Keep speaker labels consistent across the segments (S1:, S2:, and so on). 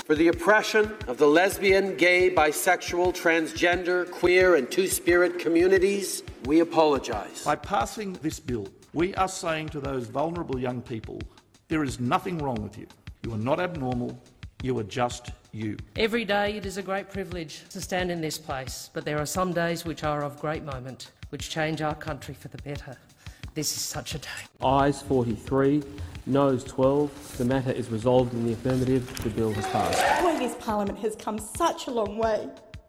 S1: For the oppression of the lesbian, gay, bisexual, transgender, queer, and two-spirit communities, we apologize.
S2: By passing this bill, we are saying to those vulnerable young people, there is nothing wrong with you. You are not abnormal. You are just you.
S3: Every day it is a great privilege to stand in this place, but there are some days which are of great moment, which change our country for the better. This is such a day.
S4: Ayes 43, noes 12. The matter is resolved in the affirmative. The bill has passed.
S5: Boy, this parliament has come such a long way.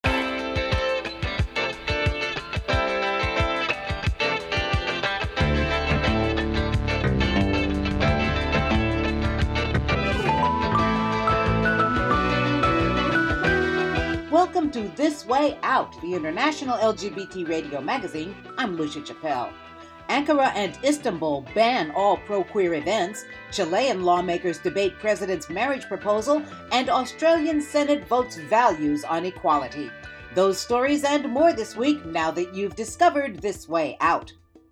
S6: Welcome to This Way Out, the international LGBT radio magazine. I'm Lucia Chappelle. Ankara and Istanbul ban all pro-queer events. Chilean lawmakers debate president's marriage proposal, and Australian Senate votes values on equality. Those stories and more this week, now that you've discovered This Way Out.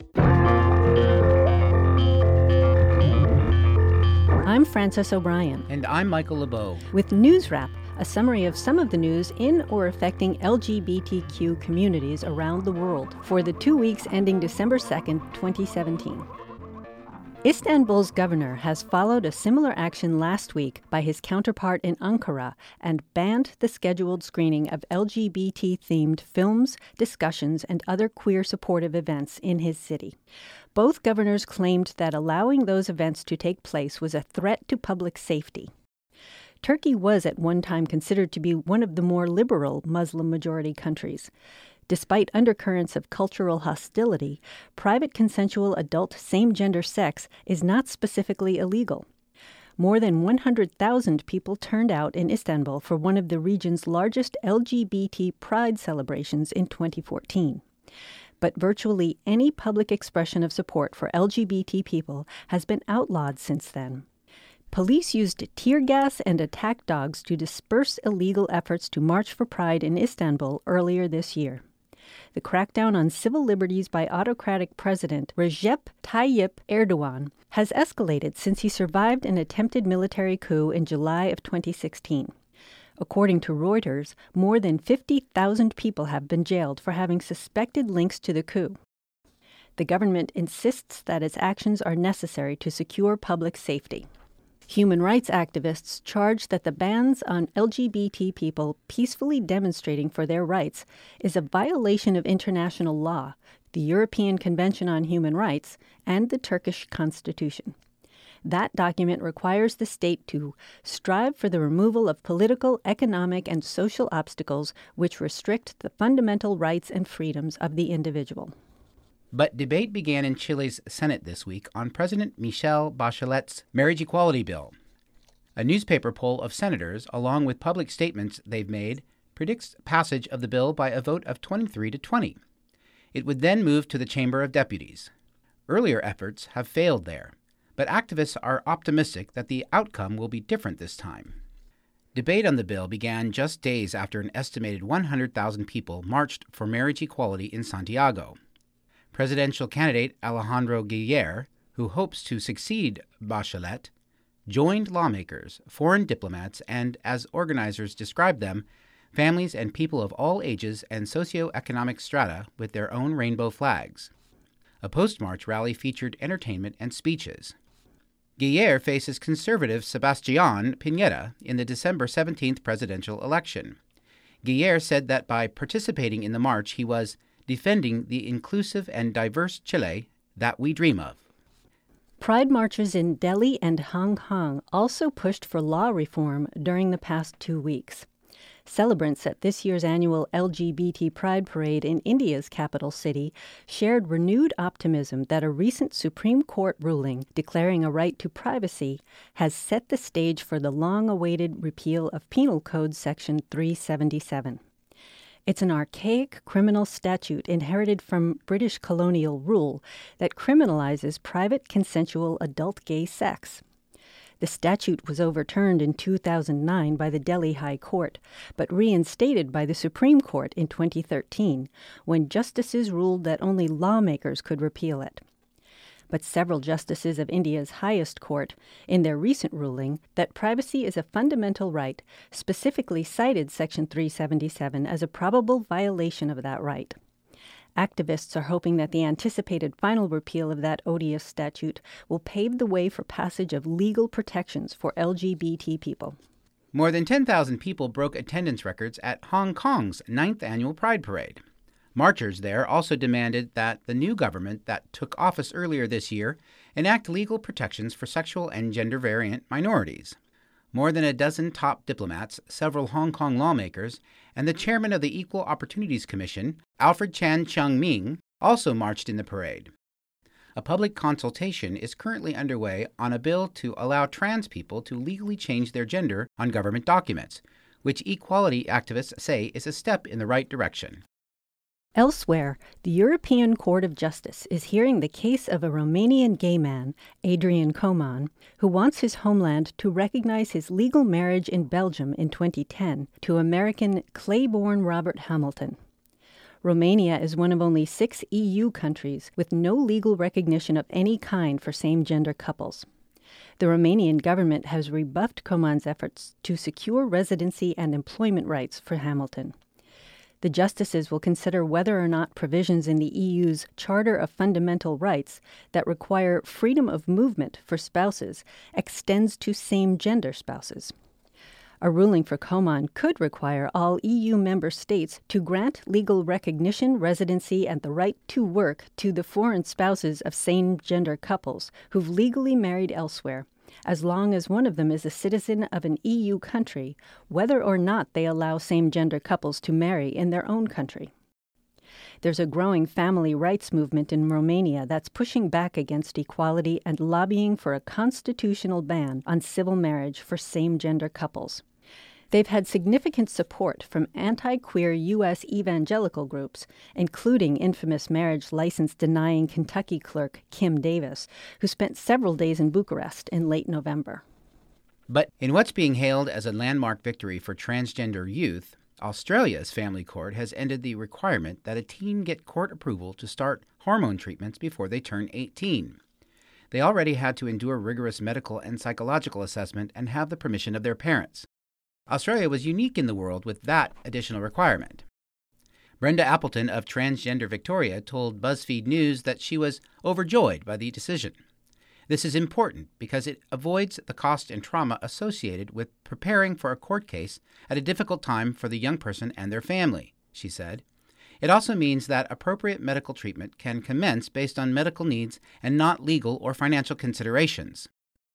S7: I'm Frances O'Brien.
S8: And I'm Michael LeBeau.
S7: With News Wrap, a summary of some of the news in or affecting LGBTQ communities around the world for the 2 weeks ending December 2nd, 2017. Istanbul's governor has followed a similar action last week by his counterpart in Ankara and banned the scheduled screening of LGBT-themed films, discussions, and other queer supportive events in his city. Both governors claimed that allowing those events to take place was a threat to public safety. Turkey was at one time considered to be one of the more liberal Muslim-majority countries. Despite undercurrents of cultural hostility, private consensual adult same-gender sex is not specifically illegal. More than 100,000 people turned out in Istanbul for one of the region's largest LGBT pride celebrations in 2014. But virtually any public expression of support for LGBT people has been outlawed since then. Police used tear gas and attack dogs to disperse illegal efforts to march for pride in Istanbul earlier this year. The crackdown on civil liberties by autocratic President Recep Tayyip Erdogan has escalated since he survived an attempted military coup in July of 2016. According to Reuters, more than 50,000 people have been jailed for having suspected links to the coup. The government insists that its actions are necessary to secure public safety. Human rights activists charge that the bans on LGBT people peacefully demonstrating for their rights is a violation of international law, the European Convention on Human Rights, and the Turkish Constitution. That document requires the state to strive for the removal of political, economic, and social obstacles which restrict the fundamental rights and freedoms of the individual.
S8: But debate began in Chile's Senate this week on President Michelle Bachelet's marriage equality bill. A newspaper poll of senators, along with public statements they've made, predicts passage of the bill by a vote of 23-20. It would then move to the Chamber of Deputies. Earlier efforts have failed there, but activists are optimistic that the outcome will be different this time. Debate on the bill began just days after an estimated 100,000 people marched for marriage equality in Santiago. Presidential candidate Alejandro Guillier, who hopes to succeed Bachelet, joined lawmakers, foreign diplomats, and, as organizers described them, families and people of all ages and socioeconomic strata with their own rainbow flags. A post-march rally featured entertainment and speeches. Guillier faces conservative Sebastián Piñera in the December 17th presidential election. Guillier said that by participating in the march, he was defending the inclusive and diverse Chile that we dream of.
S7: Pride marches in Delhi and Hong Kong also pushed for law reform during the past 2 weeks. Celebrants at this year's annual LGBT Pride Parade in India's capital city shared renewed optimism that a recent Supreme Court ruling declaring a right to privacy has set the stage for the long-awaited repeal of Penal Code Section 377. It's an archaic criminal statute inherited from British colonial rule that criminalizes private consensual adult gay sex. The statute was overturned in 2009 by the Delhi High Court, but reinstated by the Supreme Court in 2013, when justices ruled that only lawmakers could repeal it. But several justices of India's highest court, in their recent ruling that privacy is a fundamental right, specifically cited Section 377 as a probable violation of that right. Activists are hoping that the anticipated final repeal of that odious statute will pave the way for passage of legal protections for LGBT people.
S8: More than 10,000 people broke attendance records at Hong Kong's 9th annual Pride Parade. Marchers there also demanded that the new government that took office earlier this year enact legal protections for sexual and gender-variant minorities. More than a dozen top diplomats, several Hong Kong lawmakers, and the chairman of the Equal Opportunities Commission, Alfred Chan Chung-ming, also marched in the parade. A public consultation is currently underway on a bill to allow trans people to legally change their gender on government documents, which equality activists say is a step in the right direction.
S7: Elsewhere, the European Court of Justice is hearing the case of a Romanian gay man, Adrian Coman, who wants his homeland to recognize his legal marriage in Belgium in 2010 to American clay-born Robert Hamilton. Romania is one of only 6 EU countries with no legal recognition of any kind for same-gender couples. The Romanian government has rebuffed Coman's efforts to secure residency and employment rights for Hamilton. The justices will consider whether or not provisions in the EU's Charter of Fundamental Rights that require freedom of movement for spouses extends to same-gender spouses. A ruling for Coman could require all EU member states to grant legal recognition, residency, and the right to work to the foreign spouses of same-gender couples who've legally married elsewhere, as long as one of them is a citizen of an EU country, whether or not they allow same-gender couples to marry in their own country. There's a growing family rights movement in Romania that's pushing back against equality and lobbying for a constitutional ban on civil marriage for same-gender couples. They've had significant support from anti-queer U.S. evangelical groups, including infamous marriage license-denying Kentucky clerk Kim Davis, who spent several days in Bucharest in late November.
S8: But in what's being hailed as a landmark victory for transgender youth, Australia's family court has ended the requirement that a teen get court approval to start hormone treatments before they turn 18. They already had to endure rigorous medical and psychological assessment and have the permission of their parents. Australia was unique in the world with that additional requirement. Brenda Appleton of Transgender Victoria told BuzzFeed News that she was overjoyed by the decision. This is important because it avoids the cost and trauma associated with preparing for a court case at a difficult time for the young person and their family, she said. It also means that appropriate medical treatment can commence based on medical needs and not legal or financial considerations.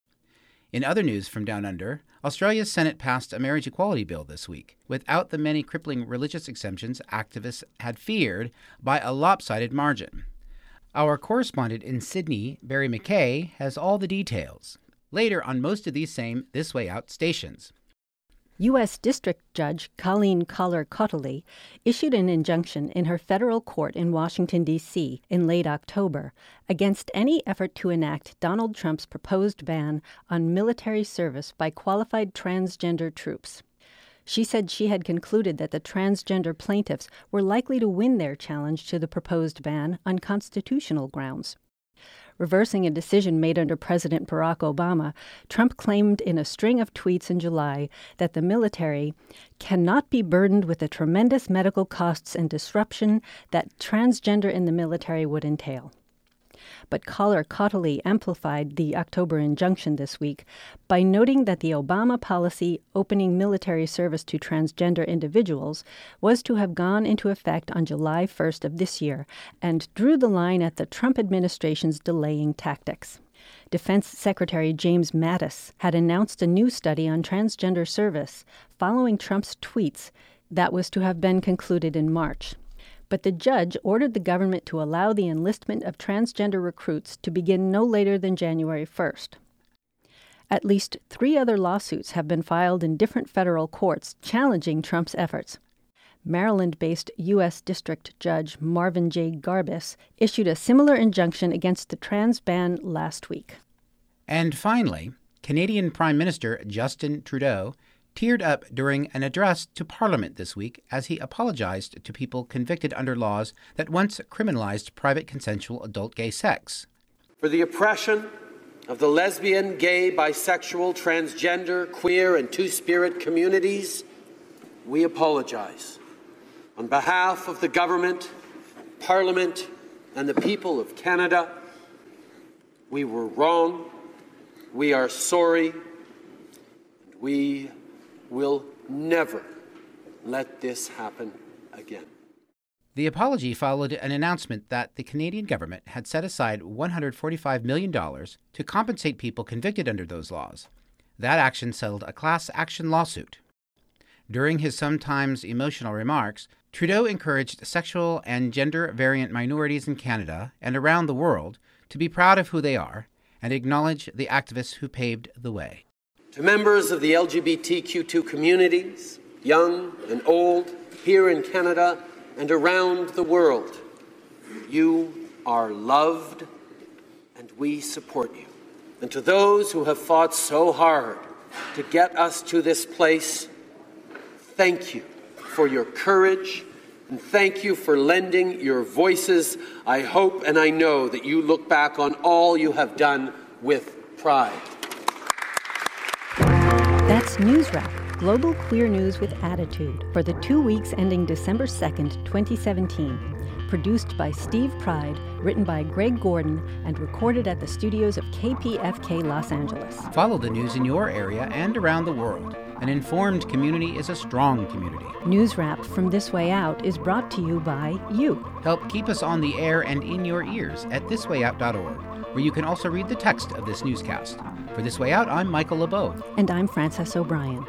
S8: In other news from Down Under, Australia's Senate passed a marriage equality bill this week, without the many crippling religious exemptions activists had feared, by a lopsided margin. Our correspondent in Sydney, Barry McKay, has all the details. Later on most of these same This Way Out stations.
S7: U.S. District Judge Colleen Collar-Cotterly issued an injunction in her federal court in Washington, D.C. in late October against any effort to enact Donald Trump's proposed ban on military service by qualified transgender troops. She said she had concluded that the transgender plaintiffs were likely to win their challenge to the proposed ban on constitutional grounds. Reversing a decision made under President Barack Obama, Trump claimed in a string of tweets in July that the military cannot be burdened with the tremendous medical costs and disruption that transgender in the military would entail. But Collar-Cotterly amplified the October injunction this week by noting that the Obama policy opening military service to transgender individuals was to have gone into effect on July 1st of this year and drew the line at the Trump administration's delaying tactics. Defense Secretary James Mattis had announced a new study on transgender service following Trump's tweets that was to have been concluded in March. But the judge ordered the government to allow the enlistment of transgender recruits to begin no later than January 1st. At least 3 other lawsuits have been filed in different federal courts challenging Trump's efforts. Maryland-based U.S. District Judge Marvin J. Garbus issued a similar injunction against the trans ban last week.
S8: And finally, Canadian Prime Minister Justin Trudeau teared up during an address to Parliament this week as he apologized to people convicted under laws that once criminalized private consensual adult gay sex.
S1: For the oppression of the lesbian, gay, bisexual, transgender, queer, and two-spirit communities, we apologize. On behalf of the government, Parliament, and the people of Canada, we were wrong, we are sorry, and we will never let this happen again.
S8: The apology followed an announcement that the Canadian government had set aside $145 million to compensate people convicted under those laws. That action settled a class action lawsuit. During his sometimes emotional remarks, Trudeau encouraged sexual and gender-variant minorities in Canada and around the world to be proud of who they are and acknowledge the activists who paved the way.
S1: To members of the LGBTQ2 communities, young and old, here in Canada and around the world, you are loved and we support you. And to those who have fought so hard to get us to this place, thank you for your courage and thank you for lending your voices. I hope and I know that you look back on all you have done with pride.
S7: That's News Wrap, global queer news with attitude, for the 2 weeks ending December 2nd, 2017. Produced by Steve Pride, written by Greg Gordon, and recorded at the studios of KPFK Los Angeles.
S8: Follow the news in your area and around the world. An informed community is a strong community.
S7: News Wrap from This Way Out is brought to you by you.
S8: Help keep us on the air and in your ears at thiswayout.org, where you can also read the text of this newscast. For This Way Out, I'm Michael LeBeau.
S7: And I'm Frances O'Brien.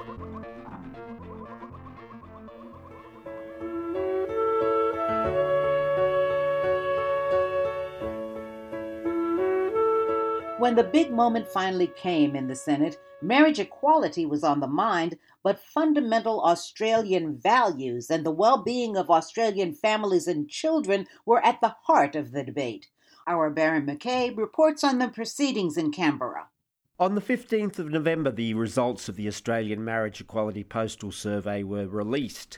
S6: When the big moment finally came in the Senate, marriage equality was on the mind, but fundamental Australian values and the well-being of Australian families and children were at the heart of the debate. Our Baron McKay reports on the proceedings in Canberra.
S9: On the 15th of November, the results of the Australian Marriage Equality Postal Survey were released.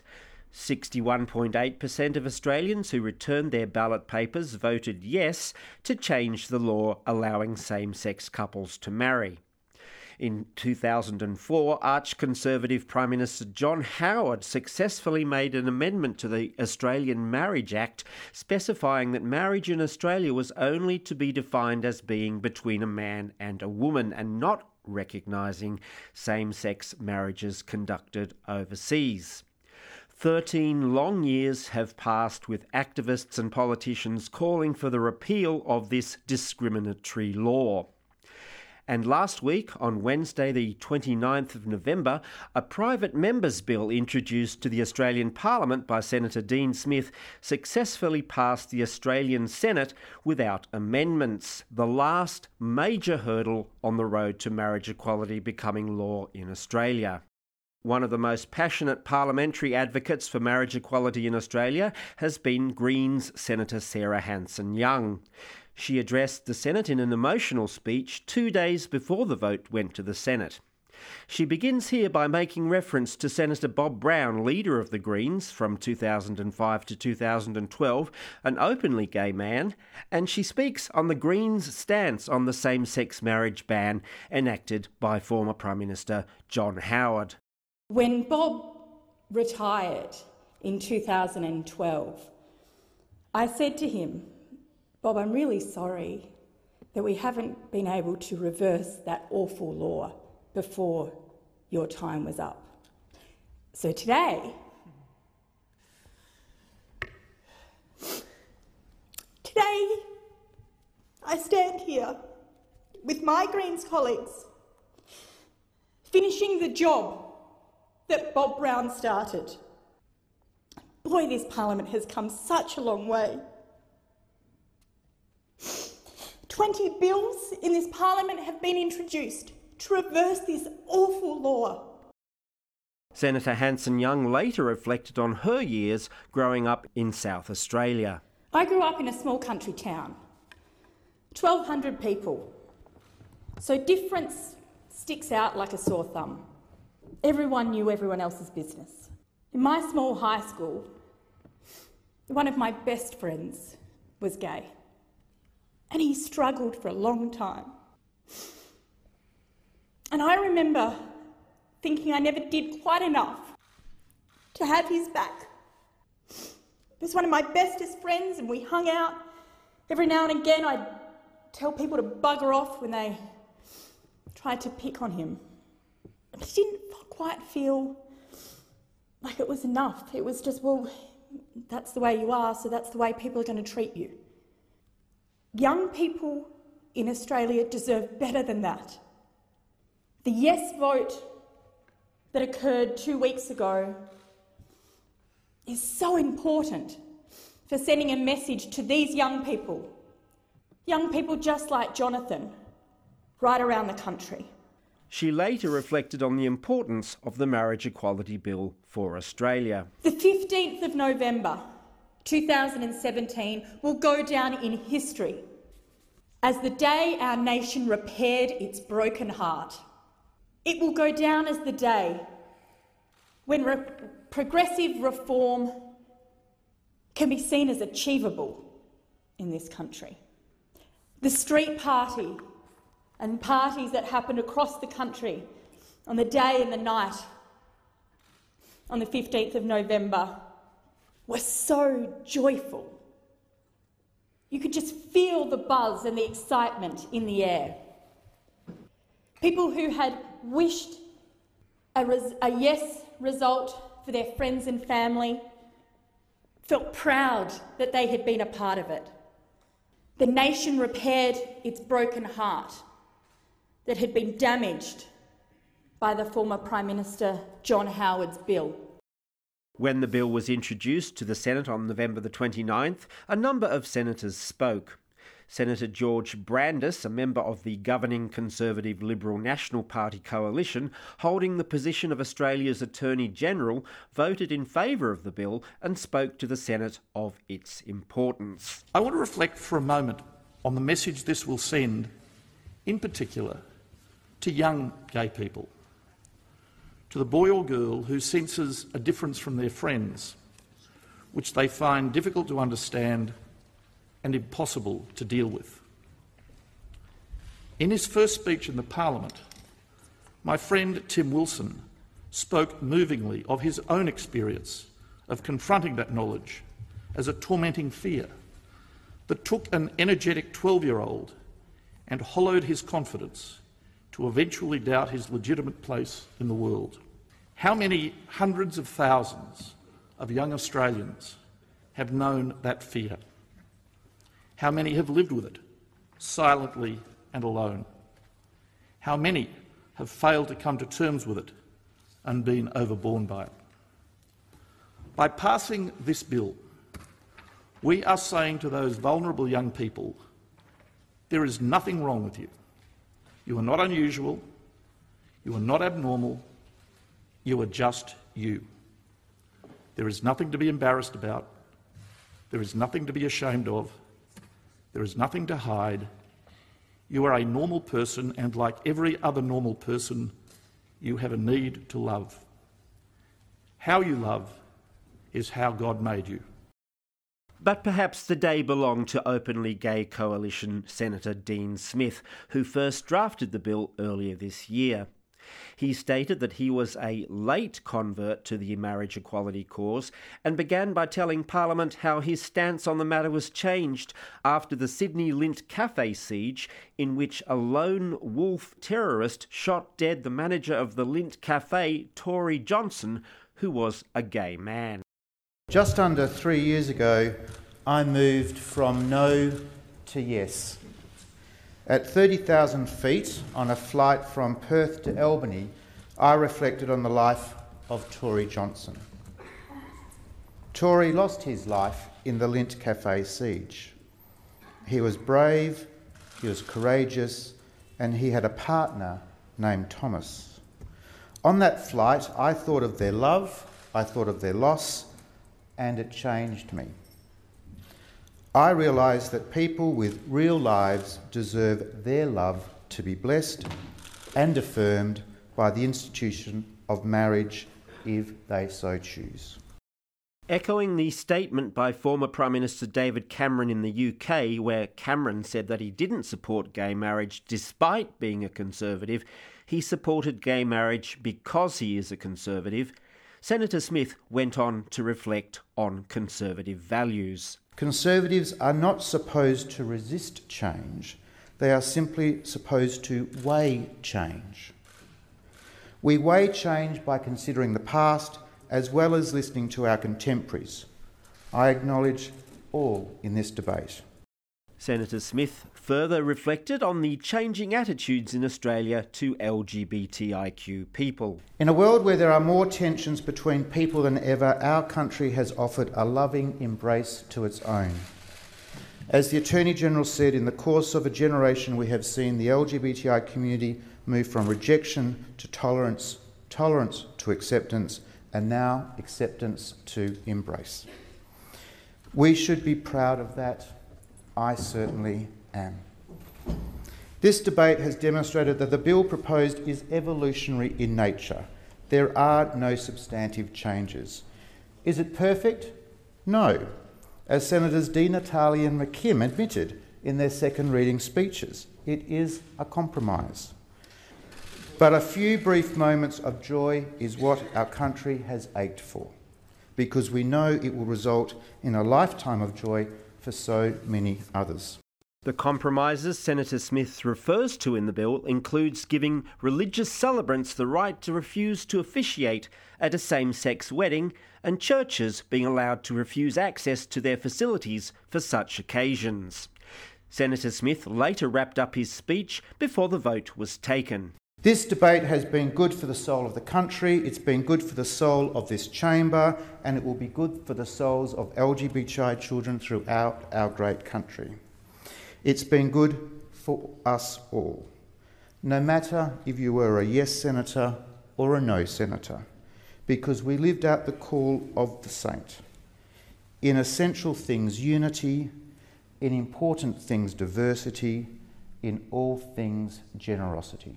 S9: 61.8% of Australians who returned their ballot papers voted yes to change the law allowing same-sex couples to marry. In 2004, Arch-Conservative Prime Minister John Howard successfully made an amendment to the Australian Marriage Act specifying that marriage in Australia was only to be defined as being between a man and a woman and not recognising same-sex marriages conducted overseas. 13 long years have passed with activists and politicians calling for the repeal of this discriminatory law. And last week, on Wednesday the 29th of November, a private member's bill introduced to the Australian Parliament by Senator Dean Smith successfully passed the Australian Senate without amendments, the last major hurdle on the road to marriage equality becoming law in Australia. One of the most passionate parliamentary advocates for marriage equality in Australia has been Greens Senator Sarah Hanson-Young. She addressed the Senate in an emotional speech 2 days before the vote went to the Senate. She begins here by making reference to Senator Bob Brown, leader of the Greens from 2005 to 2012, an openly gay man, and she speaks on the Greens' stance on the same-sex marriage ban enacted by former Prime Minister John Howard.
S5: When Bob retired in 2012, I said to him, "Bob, I'm really sorry that we haven't been able to reverse that awful law before your time was up." So today I stand here with my Greens colleagues, finishing the job that Bob Brown started. Boy, this Parliament has come such a long way. 20 bills in this Parliament have been introduced to reverse this awful law.
S9: Senator Hanson-Young later reflected on her years growing up in South Australia.
S5: I grew up in a small country town, 1,200 people. So difference sticks out like a sore thumb. Everyone knew everyone else's business. In my small high school, one of my best friends was gay. And he struggled for a long time. And I remember thinking I never did quite enough to have his back. He was one of my bestest friends and we hung out. Every now and again I'd tell people to bugger off when they tried to pick on him. But he didn't quite feel like it was enough. It was just, well, that's the way you are, so that's the way people are going to treat you. Young people in Australia deserve better than that. The yes vote that occurred 2 weeks ago is so important for sending a message to these young people just like Jonathan, right around the country.
S9: She later reflected on the importance of the Marriage Equality Bill for Australia.
S5: The 15th of November 2017 will go down in history as the day our nation repaired its broken heart. It will go down as the day when progressive reform can be seen as achievable in this country. The street party and parties that happened across the country on the day and the night on the 15th of November were so joyful. You could just feel the buzz and the excitement in the air. People who had wished a yes result for their friends and family felt proud that they had been a part of it. The nation repaired its broken heart that had been damaged by the former Prime Minister John Howard's bill.
S9: When the bill was introduced to the Senate on November the 29th, a number of senators spoke. Senator George Brandis, a member of the governing Conservative Liberal National Party coalition, holding the position of Australia's Attorney-General, voted in favour of the bill and spoke to the Senate of its importance.
S2: I want to reflect for a moment on the message this will send, in particular, to young gay people, to the boy or girl who senses a difference from their friends, which they find difficult to understand and impossible to deal with. In his first speech in the Parliament, my friend Tim Wilson spoke movingly of his own experience of confronting that knowledge as a tormenting fear that took an energetic 12-year-old and hollowed his confidence to eventually doubt his legitimate place in the world. How many hundreds of thousands of young Australians have known that fear? How many have lived with it, silently and alone? How many have failed to come to terms with it and been overborne by it? By passing this bill, we are saying to those vulnerable young people, there is nothing wrong with you. You are not unusual, you are not abnormal, you are just you. There is nothing to be embarrassed about, there is nothing to be ashamed of, there is nothing to hide. You are a normal person, and like every other normal person, you have a need to love. How you love is how God made you.
S9: But perhaps the day belonged to openly gay coalition Senator Dean Smith, who first drafted the bill earlier this year. He stated that he was a late convert to the marriage equality cause and began by telling Parliament how his stance on the matter was changed after the Sydney Lint Cafe siege, in which a lone wolf terrorist shot dead the manager of the Lint Cafe, Tory Johnson, who was a gay man.
S10: Just under 3 years ago, I moved from no to yes. At 30,000 feet on a flight from Perth to Albany, I reflected on the life of Tory Johnson. Tory lost his life in the Lint Cafe siege. He was brave, he was courageous, and he had a partner named Thomas. On that flight, I thought of their love, I thought of their loss, and it changed me. I realised that people with real lives deserve their love to be blessed and affirmed by the institution of marriage if they so choose.
S9: Echoing the statement by former Prime Minister David Cameron in the UK, where Cameron said that he didn't support gay marriage despite being a Conservative, he supported gay marriage because he is a Conservative, Senator Smith went on to reflect on Conservative values.
S10: Conservatives are not supposed to resist change. They are simply supposed to weigh change. We weigh change by considering the past as well as listening to our contemporaries. I acknowledge all in this debate.
S9: Senator Smith further reflected on the changing attitudes in Australia to LGBTIQ people.
S10: In a world where there are more tensions between people than ever, our country has offered a loving embrace to its own. As the Attorney-General said, in the course of a generation we have seen the LGBTI community move from rejection to tolerance, tolerance to acceptance, and now acceptance to embrace. We should be proud of that. I certainly am. This debate has demonstrated that the bill proposed is evolutionary in nature. There are no substantive changes. Is it perfect? No, as Senators Di Natale and McKim admitted in their second reading speeches. It is a compromise. But a few brief moments of joy is what our country has ached for, because we know it will result in a lifetime of joy for so many others.
S9: The compromises Senator Smith refers to in the bill includes giving religious celebrants the right to refuse to officiate at a same-sex wedding and churches being allowed to refuse access to their facilities for such occasions. Senator Smith later wrapped up his speech before the vote was taken.
S10: This debate has been good for the soul of the country, it's been good for the soul of this chamber, and it will be good for the souls of LGBTI children throughout our great country. It's been good for us all, no matter if you were a yes senator or a no senator, because we lived out the call of the saint. In essential things, unity; in important things, diversity; in all things, generosity.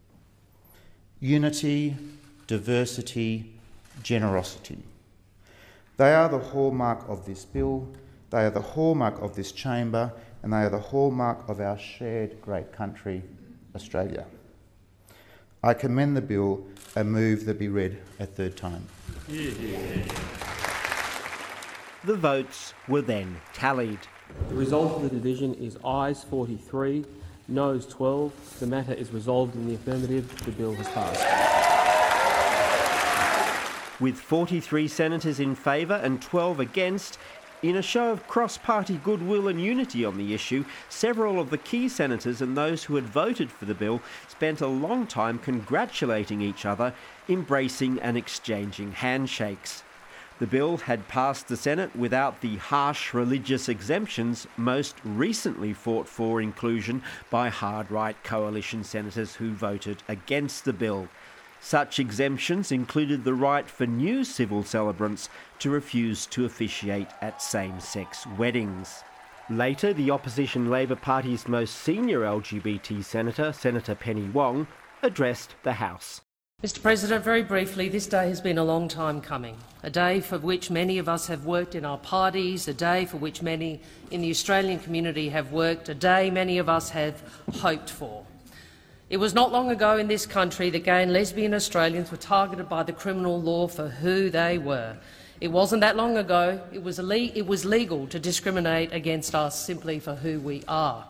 S10: Unity, diversity, generosity. They are the hallmark of this bill, they are the hallmark of this chamber, and they are the hallmark of our shared great country, Australia. I commend the bill and move that be read a third time.
S9: The votes were then tallied.
S4: The result of the division is ayes 43, noes 12. The matter is resolved in the affirmative. The bill has passed.
S9: With 43 senators in favour and 12 against, in a show of cross-party goodwill and unity on the issue, several of the key senators and those who had voted for the bill spent a long time congratulating each other, embracing and exchanging handshakes. The bill had passed the Senate without the harsh religious exemptions most recently fought for inclusion by hard-right coalition senators who voted against the bill. Such exemptions included the right for new civil celebrants to refuse to officiate at same-sex weddings. Later, the opposition Labor Party's most senior LGBT senator, Senator Penny Wong, addressed the House.
S3: Mr President, very briefly, this day has been a long time coming, a day for which many of us have worked in our parties, a day for which many in the Australian community have worked, a day many of us have hoped for. It was not long ago in this country that gay and lesbian Australians were targeted by the criminal law for who they were. It wasn't that long ago it was legal to discriminate against us simply for who we are.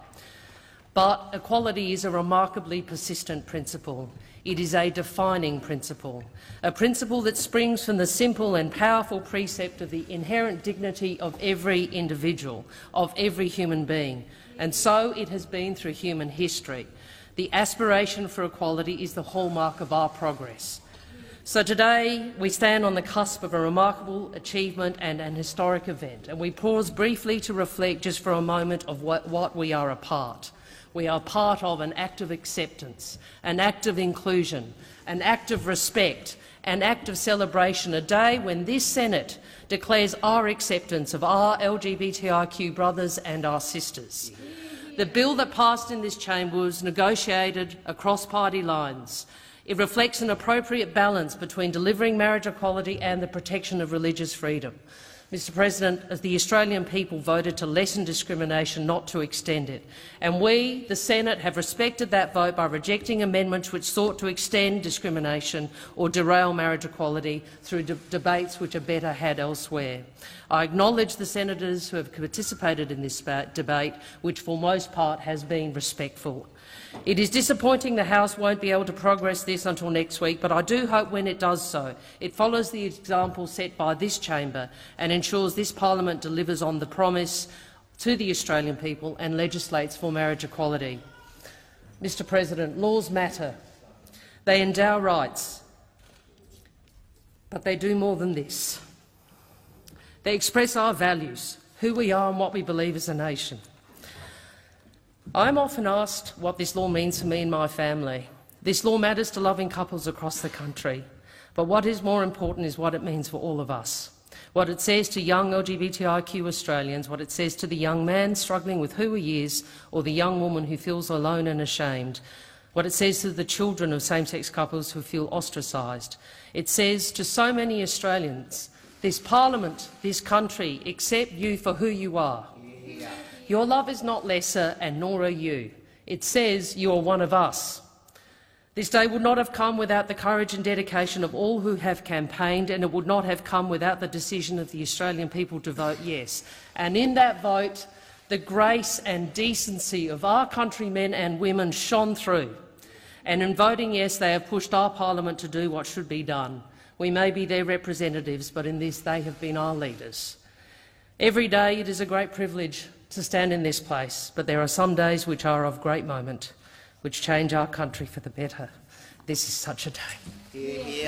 S3: But equality is a remarkably persistent principle. It is a defining principle, a principle that springs from the simple and powerful precept of the inherent dignity of every individual, of every human being, and so it has been through human history. The aspiration for equality is the hallmark of our progress. So today we stand on the cusp of a remarkable achievement and an historic event, and we pause briefly to reflect just for a moment of what we are a part. We are part of an act of acceptance, an act of inclusion, an act of respect, an act of celebration, a day when this Senate declares our acceptance of our LGBTIQ brothers and our sisters. The bill that passed in this chamber was negotiated across party lines. It reflects an appropriate balance between delivering marriage equality and the protection of religious freedom. Mr President, the Australian people voted to lessen discrimination, not to extend it. And we, the Senate, have respected that vote by rejecting amendments which sought to extend discrimination or derail marriage equality through debates which are better had elsewhere. I acknowledge the senators who have participated in this debate, which for most part has been respectful. It is disappointing the House won't be able to progress this until next week, but I do hope when it does so, it follows the example set by this chamber and ensures this parliament delivers on the promise to the Australian people and legislates for marriage equality. Mr President, laws matter. They endow rights, but they do more than this. They express our values, who we are and what we believe as a nation. I'm often asked what this law means for me and my family. This law matters to loving couples across the country, but what is more important is what it means for all of us. What it says to young LGBTIQ Australians, what it says to the young man struggling with who he is, or the young woman who feels alone and ashamed, what it says to the children of same-sex couples who feel ostracised. It says to so many Australians, this parliament, this country, accept you for who you are. Your love is not lesser, and nor are you. It says you are one of us. This day would not have come without the courage and dedication of all who have campaigned, and it would not have come without the decision of the Australian people to vote yes. And in that vote, the grace and decency of our countrymen and women shone through. And in voting yes, they have pushed our parliament to do what should be done. We may be their representatives, but in this they have been our leaders. Every day it is a great privilege to stand in this place, but there are some days which are of great moment, which change our country for the better. This is such a day.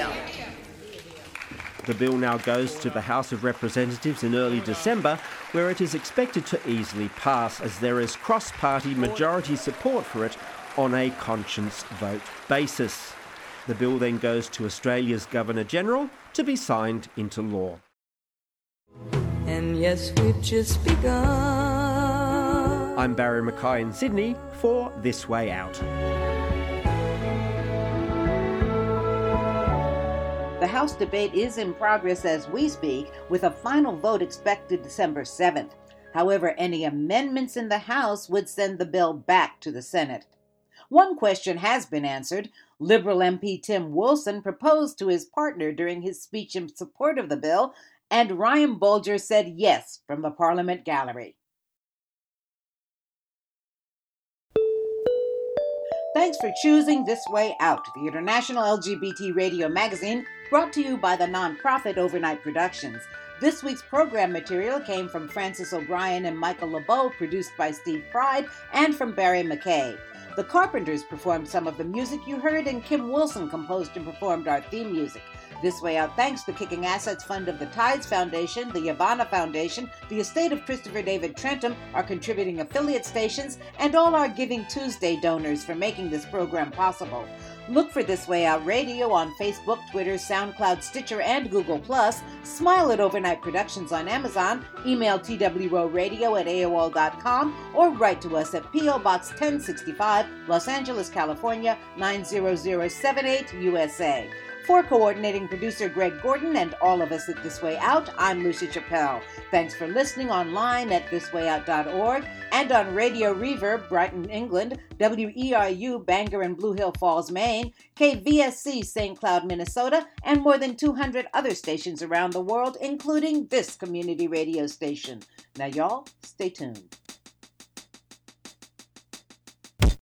S9: The bill now goes to the House of Representatives in early December, where it is expected to easily pass, as there is cross-party majority support for it on a conscience vote basis. The bill then goes to Australia's Governor-General to be signed into law.
S11: And yes, we've just begun.
S9: I'm Barry Mackay in Sydney for This Way Out.
S6: The House debate is in progress as we speak, with a final vote expected December 7th. However, any amendments in the House would send the bill back to the Senate. One question has been answered. Liberal MP Tim Wilson proposed to his partner during his speech in support of the bill, and Ryan Bolger said yes from the Parliament gallery. Thanks for choosing This Way Out, the international LGBT radio magazine brought to you by the nonprofit Overnight Productions. This week's program material came from Francis O'Brien and Michael LeBeau, produced by Steve Pride, and from Barry Mackay. The Carpenters performed some of the music you heard, and Kim Wilson composed and performed our theme music. This Way Out thanks the Kicking Assets Fund of the Tides Foundation, the Yavana Foundation, the estate of Christopher David Trentham, our contributing affiliate stations, and all our Giving Tuesday donors for making this program possible. Look for This Way Out Radio on Facebook, Twitter, SoundCloud, Stitcher, and Google+. Smile at Overnight Productions on Amazon. Email twroradio@aol.com or write to us at P.O. Box 1065, Los Angeles, California, 90078, USA. For coordinating producer Greg Gordon and all of us at This Way Out, I'm Lucia Chappelle. Thanks for listening online at thiswayout.org and on Radio Reverb, Brighton, England, WERU, Bangor and Blue Hill Falls, Maine, KVSC, St. Cloud, Minnesota, and more than 200 other stations around the world, including this community radio station. Now, y'all, stay tuned.